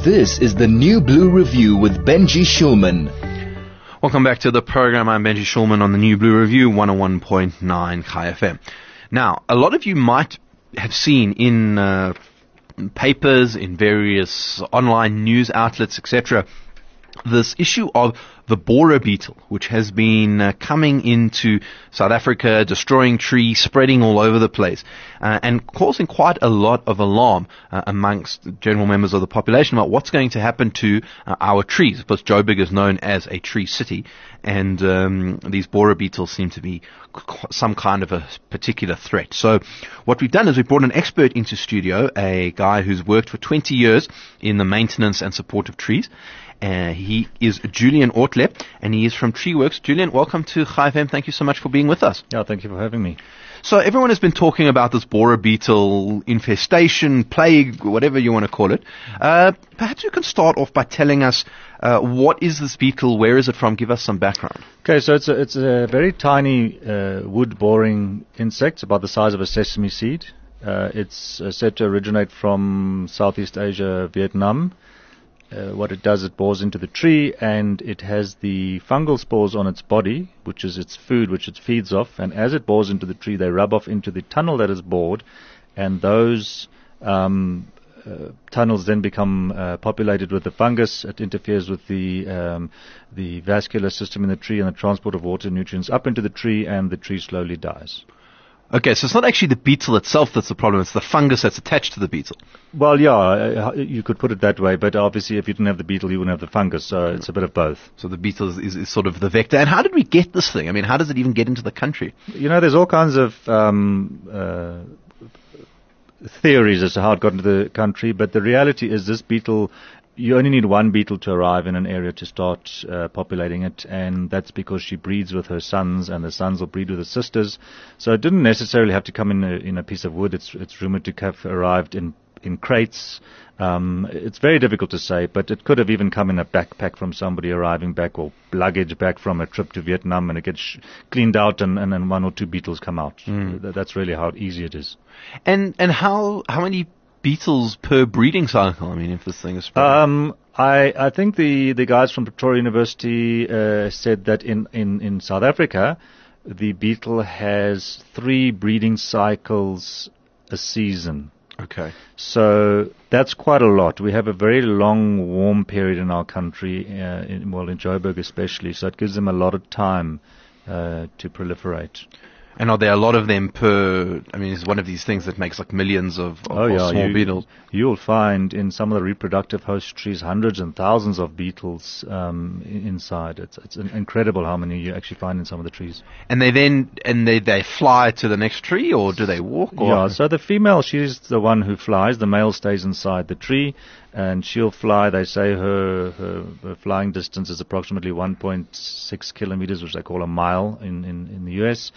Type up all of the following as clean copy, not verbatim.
This is the New Blue Review with Benji Shulman. Welcome back to the program. I'm Benji Shulman on the New Blue Review, 101.9 Chai FM. Now, a lot of you might have seen in papers, in various online news outlets, etc., this issue of the borer beetle, which has been coming into South Africa, destroying trees, spreading all over the place, and causing quite a lot of alarm amongst general members of the population about what's going to happen to our trees, because Joburg is known as a tree city, and these borer beetles seem to be some kind of a particular threat. So what we've done is we've brought an expert into studio, a guy who's worked for 20 years in the maintenance and support of trees. He is Julian Ortleb, and he is from TreeWorks. Julian, welcome to Chai FM. Thank you so much for being with us. Yeah, thank you for having me. So everyone has been talking about this borer beetle infestation, plague, whatever you want to call it. Perhaps you can start off by telling us what is this beetle, where is it from? Give us some background. Okay, so it's a very tiny wood-boring insect, about the size of a sesame seed. It's said to originate from Southeast Asia, Vietnam. What it does, it bores into the tree, and it has the fungal spores on its body, which is its food, which it feeds off. And as it bores into the tree, they rub off into the tunnel that is bored, and those tunnels then become populated with the fungus. It interferes with the vascular system in the tree and the transport of water and nutrients up into the tree, and the tree slowly dies. Okay, so it's not actually the beetle itself that's the problem, it's the fungus that's attached to the beetle. Well, yeah, you could put it that way, but obviously if you didn't have the beetle, you wouldn't have the fungus, so it's a bit of both. So the beetle is sort of the vector. And how did we get this thing? I mean, how does it even get into the country? You know, there's all kinds of theories as to how it got into the country, but the reality is this beetle, you only need one beetle to arrive in an area to start populating it, and that's because she breeds with her sons, and the sons will breed with the sisters. So it didn't necessarily have to come in a piece of wood. It's rumored to have arrived in crates. It's very difficult to say, but it could have even come in a backpack from somebody arriving back, or luggage back from a trip to Vietnam, and it gets cleaned out, and then one or two beetles come out. That's really how easy it is. And how many beetles per breeding cycle? I mean, if this thing is spreading. I think the guys from Pretoria University said that in South Africa, the beetle has 3 breeding cycles a season. Okay. So that's quite a lot. We have a very long warm period in our country, in Joburg especially, so it gives them a lot of time to proliferate. And are there a lot of them per, I mean, it's one of these things that makes like millions of small beetles. You'll find in some of the reproductive host trees hundreds and thousands of beetles inside. It's incredible how many you actually find in some of the trees. And they fly to the next tree, or do they walk? Or? Yeah, so the female, she's the one who flies. The male stays inside the tree, and she'll fly. They say her flying distance is approximately 1.6 kilometers, which they call a mile in the US.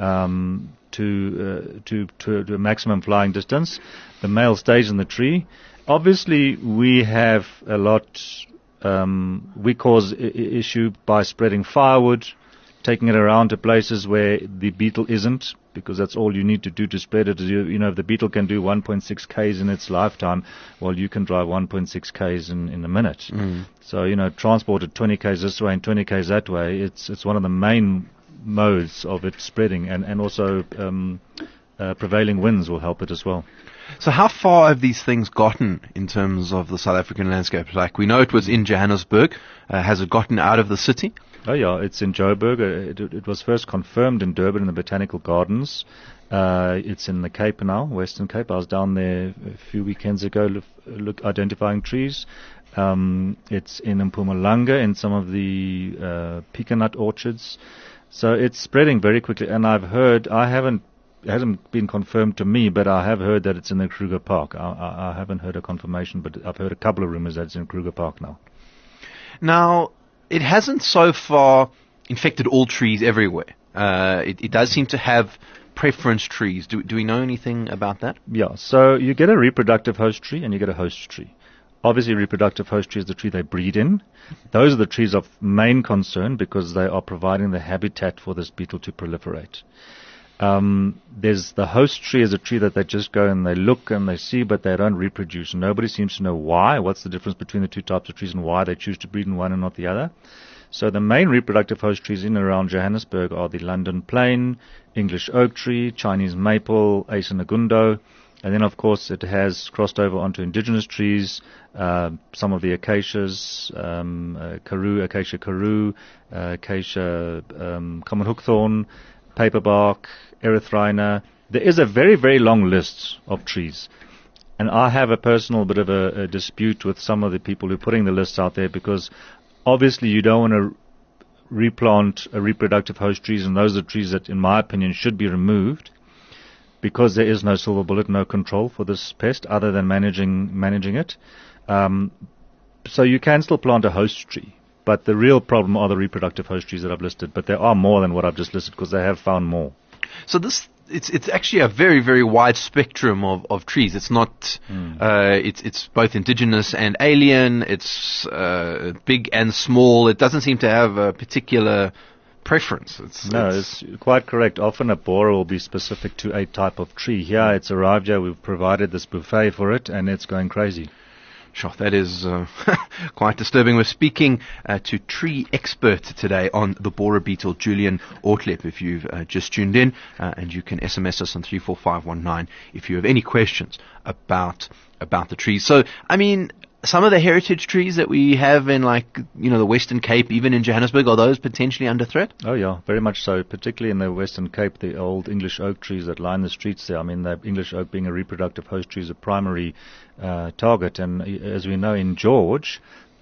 To a maximum flying distance. The male stays in the tree. Obviously, we have a lot, we cause issue by spreading firewood, taking it around to places where the beetle isn't, because that's all you need to do to spread it. You know, if the beetle can do 1.6 Ks in its lifetime, well, you can drive 1.6 Ks in a minute. So, you know, transported 20 Ks this way and 20 Ks that way, it's one of the main modes of it spreading, and also prevailing winds will help it as well. So how far have these things gotten in terms of the South African landscape? Like, we know it was in Johannesburg. Has it gotten out of the city? Oh yeah, it's in Joburg. It was first confirmed in Durban in the Botanical Gardens. It's in the Cape now, Western Cape. I was down there a few weekends ago identifying trees. It's in Mpumalanga in some of the pecan nut orchards. So it's spreading very quickly, and I've heard, it hasn't been confirmed to me, but I have heard that it's in the Kruger Park. I haven't heard a confirmation, but I've heard a couple of rumors that it's in Kruger Park now. Now, it hasn't so far infected all trees everywhere. It does seem to have preference trees. Do we know anything about that? Yeah, so you get a reproductive host tree and you get a host tree. Obviously, reproductive host tree is the tree they breed in. Those are the trees of main concern because they are providing the habitat for this beetle to proliferate. There's the host tree is a tree that they just go and they look and they see, but they don't reproduce. And nobody seems to know why. What's the difference between the two types of trees and why they choose to breed in one and not the other? So the main reproductive host trees in and around Johannesburg are the London plane, English oak tree, Chinese maple, Aesynagundo, and then of course it has crossed over onto indigenous trees, some of the acacias, acacia karoo, acacia common hookthorn, paperbark, erythrina. There is a very, very long list of trees. And I have a personal bit of a dispute with some of the people who are putting the lists out there, because obviously you don't want to replant reproductive host trees, and those are trees that, in my opinion, should be removed, because there is no silver bullet, no control for this pest other than managing it. So you can still plant a host tree, but the real problem are the reproductive host trees that I've listed. But there are more than what I've just listed, because they have found more. So it's actually a very, very wide spectrum of trees. It's not it's both indigenous and alien. It's big and small. It doesn't seem to have a particular preference. It's quite correct. Often a borer will be specific to a type of tree. Here it's arrived here. We've provided this buffet for it, and it's going crazy. Sure, that is quite disturbing. We're speaking to tree expert today on the borer beetle, Julian Ortleb, if you've just tuned in, and you can SMS us on 34519 if you have any questions about the trees. So, I mean, some of the heritage trees that we have in, like, the Western Cape, even in Johannesburg, are those potentially under threat? Oh yeah, very much so, particularly in the Western Cape, the old English oak trees that line the streets there. I mean, the English oak being a reproductive host tree is a primary target, and as we know in George,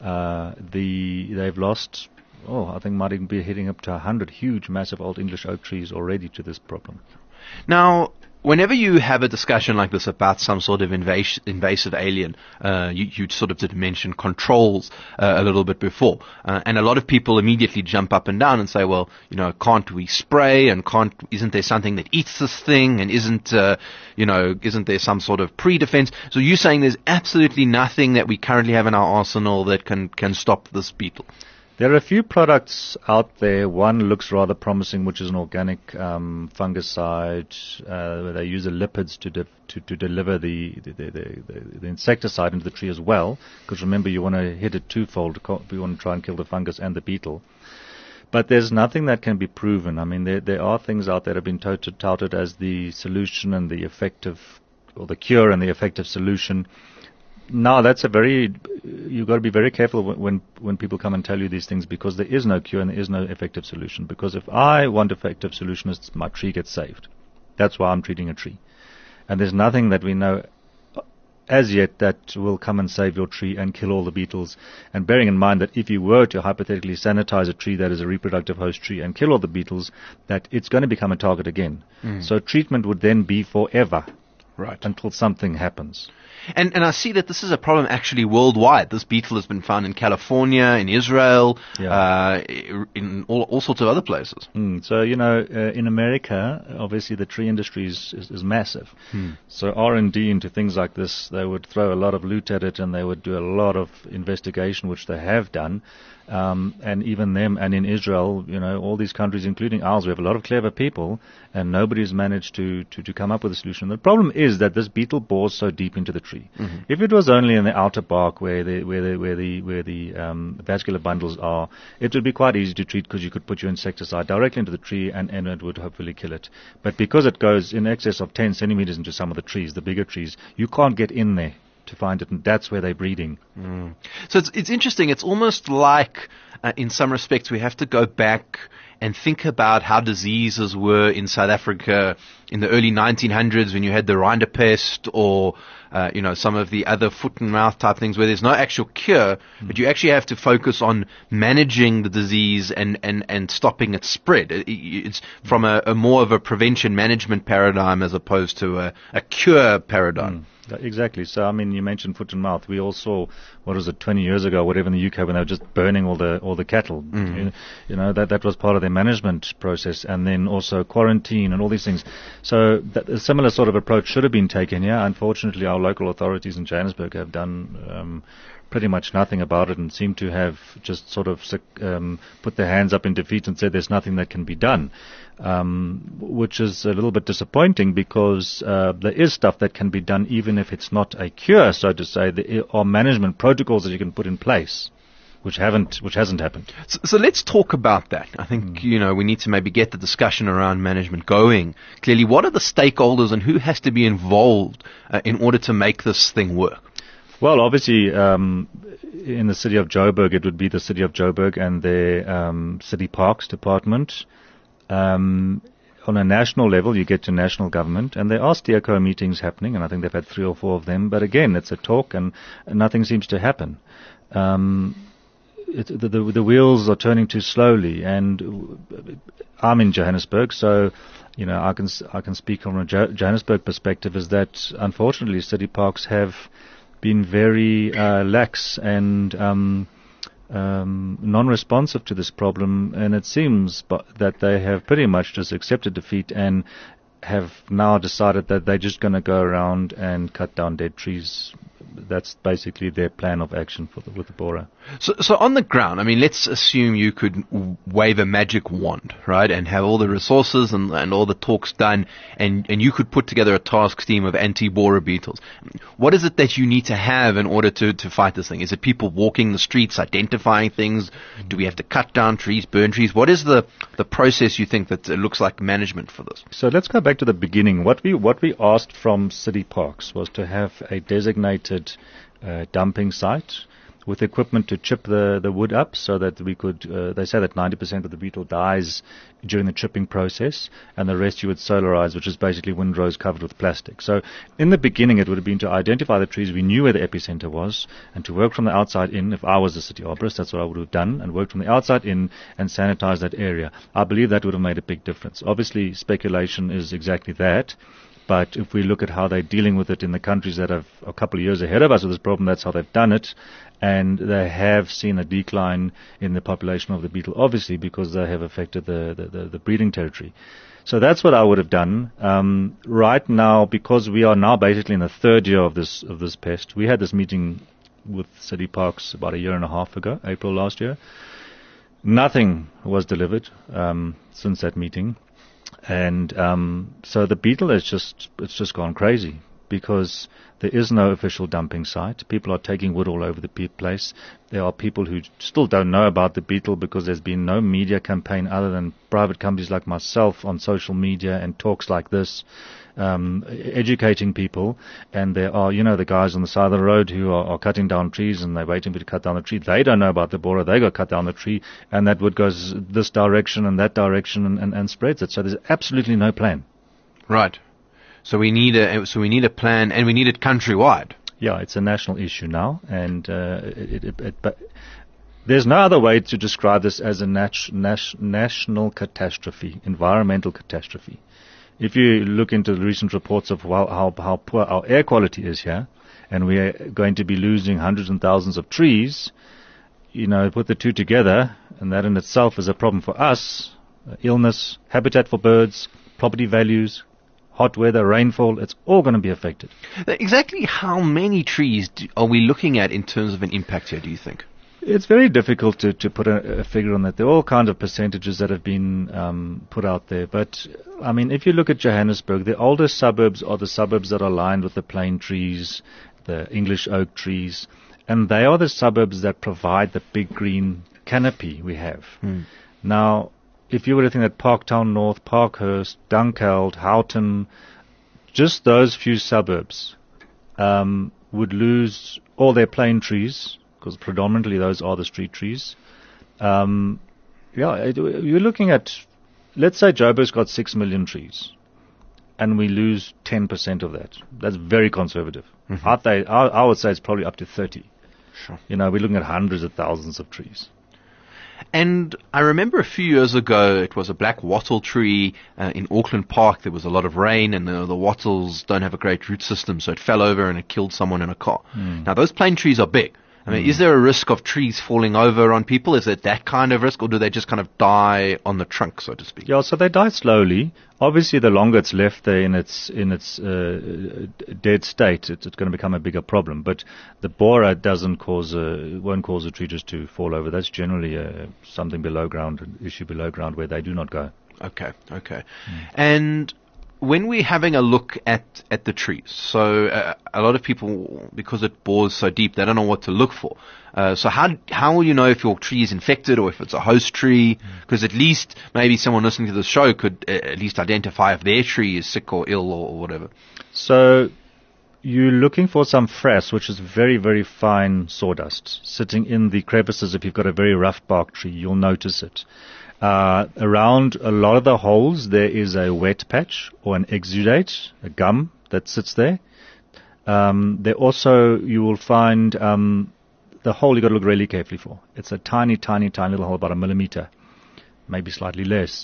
they've lost, I think might even be heading up to 100 huge, massive old English oak trees already to this problem. Now, whenever you have a discussion like this about some sort of invasive alien, you sort of did mention controls a little bit before, and a lot of people immediately jump up and down and say, well, can't we spray, and isn't there something that eats this thing, and isn't there some sort of pre-defense? So you're saying there's absolutely nothing that we currently have in our arsenal that can stop this beetle? There are a few products out there. One looks rather promising, which is an organic fungicide. Where they use the lipids to deliver the insecticide into the tree as well. Because remember, you want to hit it twofold. You want to try and kill the fungus and the beetle. But there's nothing that can be proven. I mean, there are things out there that have been touted as the solution and the effective, or the cure and the effective solution. No, you've got to be very careful when people come and tell you these things, because there is no cure and there is no effective solution. Because if I want effective solution, it's my tree gets saved. That's why I'm treating a tree. And there's nothing that we know as yet that will come and save your tree and kill all the beetles. And bearing in mind that if you were to hypothetically sanitize a tree that is a reproductive host tree and kill all the beetles, that it's going to become a target again. So treatment would then be forever. Right. Until something happens. And I see that this is a problem actually worldwide. This beetle has been found in California, in Israel, in all sorts of other places. So, in America, obviously the tree industry is massive. So R&D into things like this, they would throw a lot of loot at it, and they would do a lot of investigation, which they have done. And even them, and in Israel, all these countries, including ours, we have a lot of clever people, and nobody's managed to come up with a solution. The problem is that this beetle bores so deep into the tree. If it was only in the outer bark where the vascular bundles are, it would be quite easy to treat, because you could put your insecticide directly into the tree and it would hopefully kill it. But because it goes in excess of 10 centimeters into some of the trees, the bigger trees, you can't get in there to find it, and that's where they're breeding. So it's interesting. It's almost like, in some respects, we have to go back and think about how diseases were in South Africa in the early 1900s, when you had the rinderpest, or some of the other foot and mouth type things, where there's no actual cure, but you actually have to focus on managing the disease and stopping its spread. It's from a more of a prevention management paradigm as opposed to a cure paradigm. Exactly. So, I mean, you mentioned foot and mouth. We all saw, 20 years ago, whatever, in the UK, when they were just burning all the cattle. That was part of their management process, and then also quarantine and all these things. So a similar sort of approach should have been taken here. Unfortunately, our local authorities in Johannesburg have done pretty much nothing about it and seem to have just sort of put their hands up in defeat and said there's nothing that can be done, which is a little bit disappointing, because there is stuff that can be done even if it's not a cure, so to say. There are management protocols that you can put in place, which hasn't happened. So let's talk about that. I think, we need to maybe get the discussion around management going. Clearly, what are the stakeholders and who has to be involved in order to make this thing work? Well, obviously, in the city of Joburg, it would be the city of Joburg and their city parks department. On a national level, you get to national government, and there are steerco meetings happening, and I think they've had 3 or 4 of them. But again, it's a talk, and nothing seems to happen. The wheels are turning too slowly, and I'm in Johannesburg, so I can speak from a Johannesburg perspective. Is that unfortunately city parks have been very lax and non-responsive to this problem, and it seems that they have pretty much just accepted defeat and have now decided that they're just going to go around and cut down dead trees. That's basically their plan of action with the Bora. So on the ground, I mean, let's assume you could wave a magic wand, right, and have all the resources and all the talks done, and you could put together a task team of anti-Bora beetles. What is it that you need to have in order to fight this thing? Is it people walking the streets, identifying things? Do we have to cut down trees, burn trees? What is the process you think that looks like management for this? So let's go back to the beginning. What we asked from city parks was to have a designated dumping site with equipment to chip the wood up, so that we could, they say that 90% of the beetle dies during the chipping process, and the rest you would solarize, which is basically windrows covered with plastic. So in the beginning, it would have been to identify the trees we knew where the epicenter was, and to work from the outside in. If I was the city arborist, that's what I would have done, and worked from the outside in and sanitize that area. I believe that would have made a big difference. Obviously, speculation is exactly that. But if we look at how they're dealing with it in the countries that have a couple of years ahead of us with this problem, that's how they've done it. And they have seen a decline in the population of the beetle, obviously, because they have affected the breeding territory. So that's what I would have done. Right now, because we are now basically in the 3rd year of this pest, we had this meeting with city parks about a year and a half ago, April last year. Nothing was delivered since that meeting. And so the beetle it's just gone crazy, because there is no official dumping site. People are taking wood all over the place. There are people who still don't know about the beetle, because there's been no media campaign other than private companies like myself on social media and talks like this, educating people. And there are, the guys on the side of the road who are cutting down trees, and they're waiting for you to cut down the tree. They don't know about the Bora. They got cut down the tree, and that wood goes this direction and that direction and spreads it. So there's absolutely no plan. Right. So we need a plan, and we need it countrywide. Yeah, it's a national issue now, and but there's no other way to describe this as a national catastrophe, environmental catastrophe. If you look into the recent reports of how poor our air quality is here, and we are going to be losing hundreds and thousands of trees, put the two together, and that in itself is a problem for us. Illness, habitat for birds, property values, hot weather, rainfall, it's all going to be affected. Exactly how many trees are we looking at in terms of an impact here, do you think? It's very difficult to put a figure on that. There are all kinds of percentages that have been put out there. But, I mean, if you look at Johannesburg, the oldest suburbs are the suburbs that are lined with the plane trees, the English oak trees, and they are the suburbs that provide the big green canopy we have. Now, if you were to think that Parktown North, Parkhurst, Dunkeld, Houghton, just those few suburbs would lose all their plane trees, because predominantly those are the street trees. You're looking at, let's say Joburg's got 6 million trees, and we lose 10% of that. That's very conservative. I would say it's probably up to 30. Sure. We're looking at hundreds of thousands of trees. And I remember a few years ago, it was a black wattle tree in Auckland Park. There was a lot of rain, and the wattles don't have a great root system, so it fell over and it killed someone in a car. Now, those plane trees are big, I mean, is there a risk of trees falling over on people? Is it that kind of risk, or do they just kind of die on the trunk, so to speak? Yeah, so they die slowly. Obviously, the longer it's left there in its dead state, it's going to become a bigger problem. But the borer won't cause the tree just to fall over. That's generally something below ground, an issue below ground where they do not go. Okay. And when we're having a look at the trees, so a lot of people, because it bores so deep, they don't know what to look for. So how will you know if your tree is infected or if it's a host tree? Because at least maybe someone listening to the show could at least identify if their tree is sick or ill or whatever. So you're looking for some frass, which is very, very fine sawdust, sitting in the crevices. If you've got a very rough bark tree, you'll notice it. Around a lot of the holes, there is a wet patch or an exudate, a gum that sits there. There also, you will find the hole you've got to look really carefully for. It's a tiny, tiny, tiny little hole, about 1 millimeter, maybe slightly less.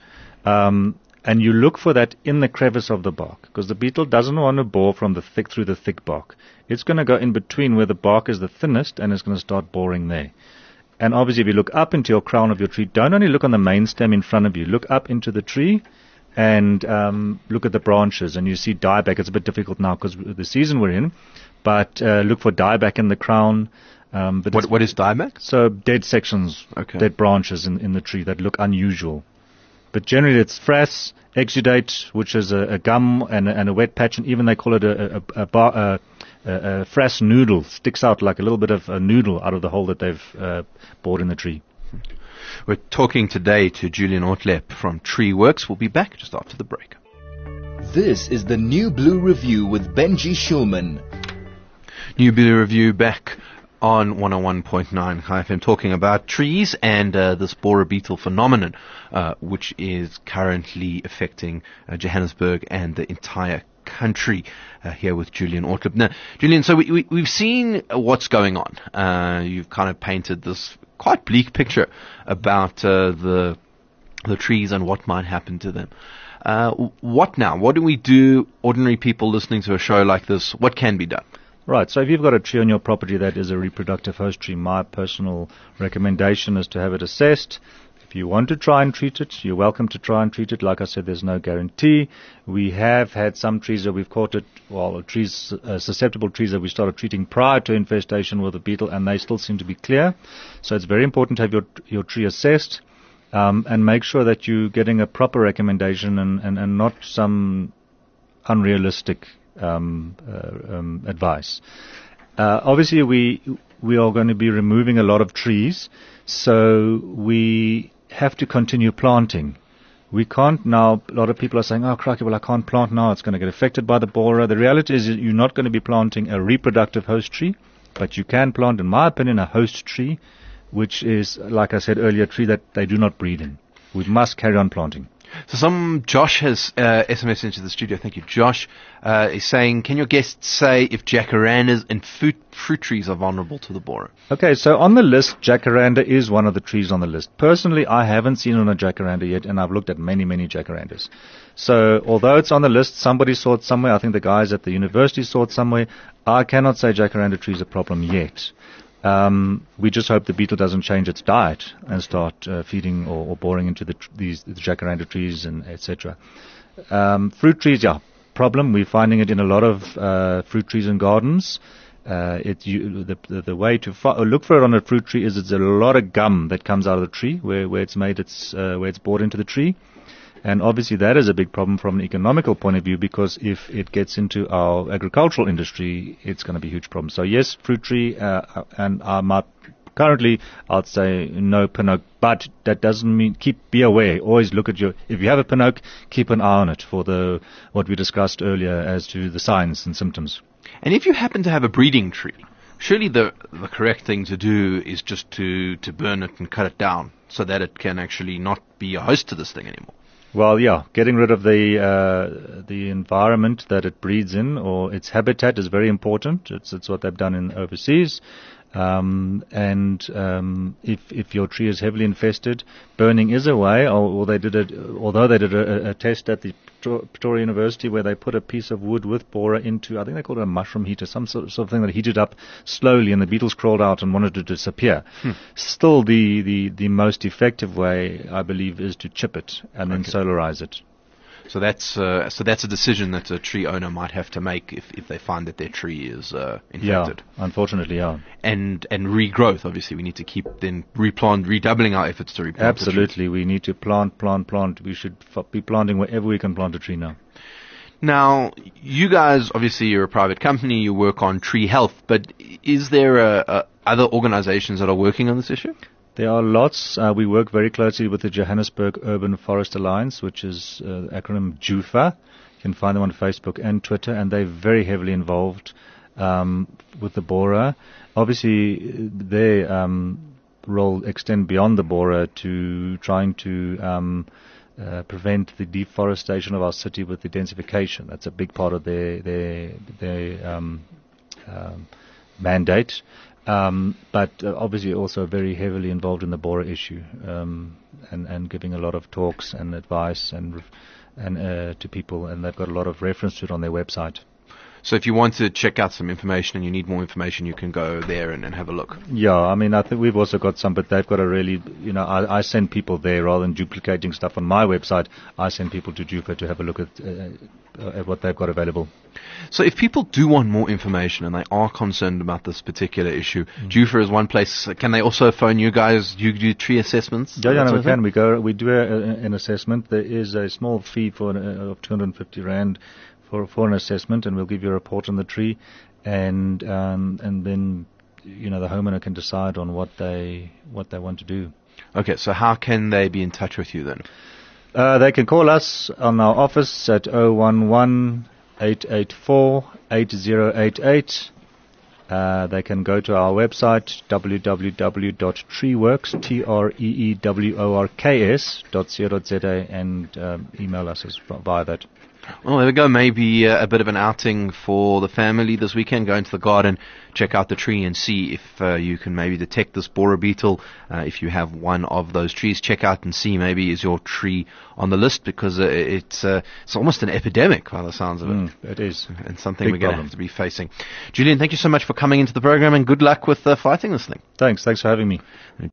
And you look for that in the crevice of the bark, because the beetle doesn't want to bore from through the thick bark. It's going to go in between where the bark is the thinnest, and it's going to start boring there. And obviously, if you look up into your crown of your tree, don't only look on the main stem in front of you. Look up into the tree and look at the branches, and you see dieback. It's a bit difficult now because of the season we're in, but look for dieback in the crown. What is dieback? So dead sections, dead branches in the tree that look unusual. But generally, it's frass, exudate, which is a gum and a wet patch, and even they call it a frass noodle, sticks out like a little bit of a noodle out of the hole that they've bored in the tree. We're talking today to Julian Ortleb from Tree Works. We'll be back just after the break. This is the New Blue Review with Benji Schulman. New Blue Review back on 101.9 Chai FM, talking about trees and this borer beetle phenomenon, which is currently affecting Johannesburg and the entire country, here with Julian Ortleb. Now, Julian, so we've seen what's going on. You've kind of painted this quite bleak picture about the trees and what might happen to them. What now? What do we do, ordinary people listening to a show like this? What can be done? Right, so if you've got a tree on your property that is a reproductive host tree, my personal recommendation is to have it assessed. If you want to try and treat it, you're welcome to try and treat it. Like I said, there's no guarantee. We have had some trees that we've caught it, susceptible trees that we started treating prior to infestation with the beetle, and they still seem to be clear. So it's very important to have your tree assessed, and make sure that you're getting a proper recommendation and not some unrealistic advice. Obviously, we are going to be removing a lot of trees, so we have to continue planting. We can't now. A lot of people are saying, "Oh, crikey, well, I can't plant now. It's going to get affected by the borer." The reality is, you're not going to be planting a reproductive host tree, but you can plant, in my opinion, a host tree, which is, like I said earlier, a tree that they do not breed in. We must carry on planting. So Josh has SMS into the studio. Thank you, Josh. Is saying, can your guests say if jacarandas and fruit trees are vulnerable to the borer? Okay, so on the list, jacaranda is one of the trees on the list. Personally, I haven't seen on a jacaranda yet, and I've looked at many, many jacarandas. So although it's on the list, somebody saw it somewhere. I think the guys at the university saw it somewhere. I cannot say jacaranda tree is a problem yet. We just hope the beetle doesn't change its diet and start feeding or boring into the jacaranda trees and etc. Fruit trees, problem. We're finding it in a lot of fruit trees and gardens. The way to look for it on a fruit tree is it's a lot of gum that comes out of the tree where it's bored into the tree. And obviously that is a big problem from an economical point of view, because if it gets into our agricultural industry, it's going to be a huge problem. So yes, fruit tree, currently I'd say no pinoc, but that doesn't mean, be aware. Always look at if you have a pinoc, keep an eye on it for what we discussed earlier as to the signs and symptoms. And if you happen to have a breeding tree, surely the correct thing to do is just to burn it and cut it down so that it can actually not be a host to this thing anymore. Well, yeah, getting rid of the environment that it breeds in, or its habitat, is very important. It's what they've done in overseas. If your tree is heavily infested, burning is a way. Although they did a test at the Pretoria University where they put a piece of wood with borer into, I think they called it a mushroom heater, some sort of thing that heated up slowly, and the beetles crawled out and wanted to disappear. Still, the most effective way, I believe, is to chip it and then solarize it. So that's a decision that a tree owner might have to make if they find that their tree is infected. Yeah, unfortunately, yeah. And regrowth, obviously, we need to keep then redoubling our efforts to replant. Absolutely, we need to plant. We should be planting wherever we can plant a tree now. Now, you guys, obviously, you're a private company. You work on tree health, but is there other organizations that are working on this issue? There are lots. We work very closely with the Johannesburg Urban Forest Alliance, which is the acronym JUFA. You can find them on Facebook and Twitter, and they're very heavily involved with the borer. Obviously, their role extend beyond the borer to trying to prevent the deforestation of our city with the densification. That's a big part of their mandate. But obviously also very heavily involved in the borer issue, and giving a lot of talks and advice and to people, and they've got a lot of reference to it on their website. So if you want to check out some information and you need more information, you can go there and have a look. Yeah, I mean, I think we've also got some, but they've got a really, I send people there rather than duplicating stuff on my website. I send people to JUFA to have a look at what they've got available. So if people do want more information and they are concerned about this particular issue, JUFA is one place. Can they also phone you guys? You do tree assessments? Yeah, we can. We do an assessment. There is a small fee of 250 Rand for an assessment, and we'll give you a report on the tree, and then the homeowner can decide on what they want to do. Okay, so how can they be in touch with you then? They can call us on our office at 011-884-8088. They can go to our website, www.treeworks.co.za, and email us via that. Well, there we go. Maybe a bit of an outing for the family this weekend. Go into the garden, check out the tree, and see if you can maybe detect this borer beetle. If you have one of those trees, check out and see maybe is your tree on the list, because it's almost an epidemic by the sounds of it. It is. And something we're going to have to be facing. Julian, thank you so much for coming into the program, and good luck with fighting this thing. Thanks for having me.